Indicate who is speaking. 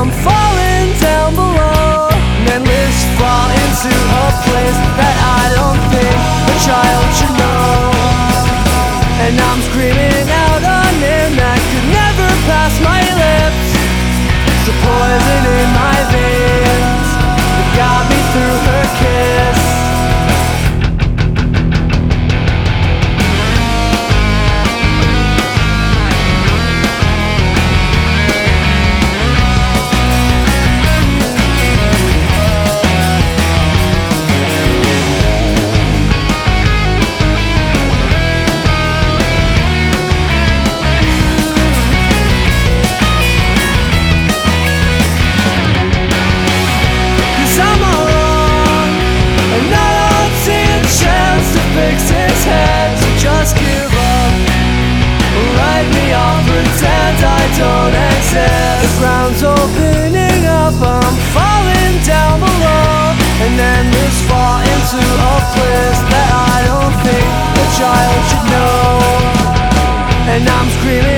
Speaker 1: I'm falling down below, an endless fall into a place that I don't think a child should know. And I'm screaming out a name that could never pass my lips. It's the poison in my veins that got me through her kiss. Don't exist. The ground's opening up, I'm falling down below, and then this fall into a place that I don't think a child should know. And I'm screaming